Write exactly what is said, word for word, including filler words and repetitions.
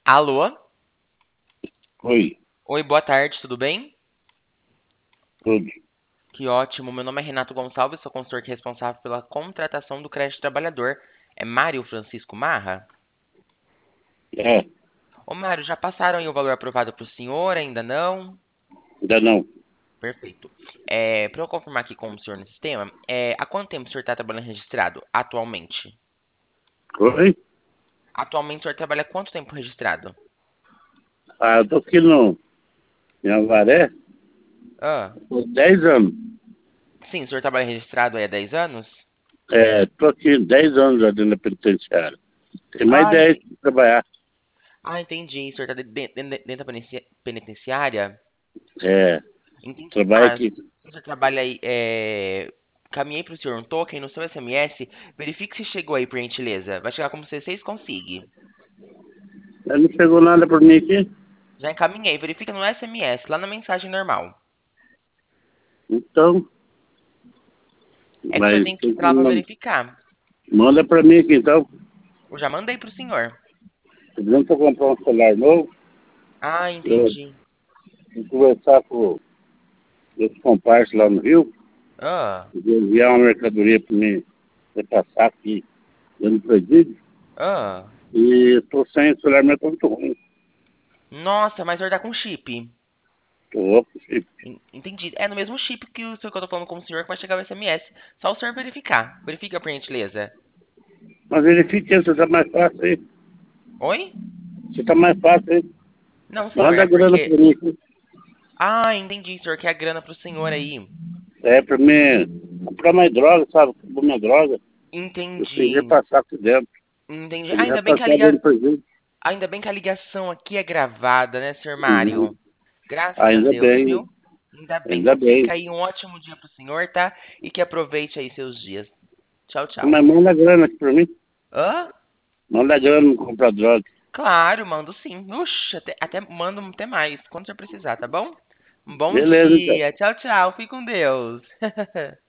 Alô? Oi, Oi, boa tarde, tudo bem? tudo. Que ótimo. Meu nome é Renato Gonçalves, sou consultor que é responsável pela contratação do crédito trabalhador. É Mário Francisco Marra? É, Ô, Mário, já passaram aí o valor aprovado para o senhor? Ainda não? ainda não. Perfeito. É, para eu confirmar aqui com o senhor no sistema, é, há quanto tempo o senhor está trabalhando registrado atualmente? Oi? Atualmente o senhor trabalha há quanto tempo registrado? Ah, eu tô aqui no, em Avaré Ah, por dez anos. sim, o senhor trabalha registrado aí há dez anos? É, tô aqui dez anos já dentro da penitenciária. Tem mais Ah, dez ente- para trabalhar. ah, entendi. O senhor está dentro da penitencia- penitenciária? É, Entendi. trabalho Ah, aqui. se você trabalha aí, é... caminhei para o senhor um token no seu S M S. Verifique se chegou aí, por gentileza. Vai chegar como C seis consigne. Mas não chegou nada por mim aqui. Já encaminhei. Verifica no S M S, lá na mensagem normal. Então, É que o senhor mas tem que tem entrar que lá para man- verificar. manda para mim aqui então. Eu já mandei para o senhor. Se não for comprar um celular novo, Ah, eu entendi. vou conversar com os comparsa lá no Rio, Ah, e enviar uma mercadoria para mim repassar aqui dentro do presídio. ah. E tô sem celular, meu tá muito ruim. Nossa, mas o senhor tá com chip. Tô, En- Entendi. É no mesmo chip que o senhor que eu tô falando com o senhor que vai chegar o S M S. Só o senhor verificar. Verifica, por gentileza. mas verifique, você tá mais fácil aí. Oi? Você tá mais fácil aí. Não, senhor, Manda é a grana porque... pra mim aqui. Ah, entendi, senhor, que é a grana pro senhor aí. É pra mim comprar mais droga, sabe? Comprar mais droga. Eu tenho que Entendi. repassar aqui dentro. Entendi. Tem que Ainda bem que a repassar liga... dentro do presídio. Ainda bem que a ligação aqui é gravada, né, senhor Uhum. Mário? Graças a Ainda Deus, bem, viu? Ainda bem. ainda Então fica bem. aí um ótimo dia pro senhor, tá? E que aproveite aí seus dias. Tchau, tchau. Mas manda a grana aqui pra mim. Hã? Manda a grana pra comprar droga. Claro, mando sim. Uxa, até, até mando até mais, quando você precisar, tá bom? Um bom Beleza, então. dia. Tchau, tchau. Fique com Deus.